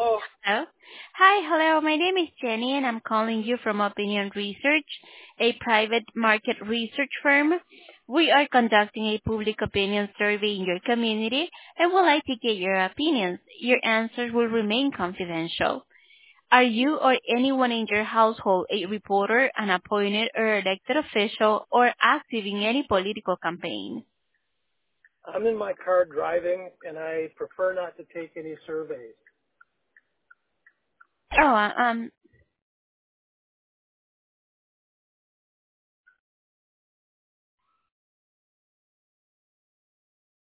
Hello. Hello. Hi, hello. My name is Jenny, and I'm calling you from Opinion Research, a private market research firm. We are conducting a public opinion survey in your community and would like to get your opinions. Your answers will remain confidential. Are you or anyone in your household a reporter, an appointed or elected official, or active in any political campaign? I'm in my car driving, and I prefer not to take any surveys. Oh,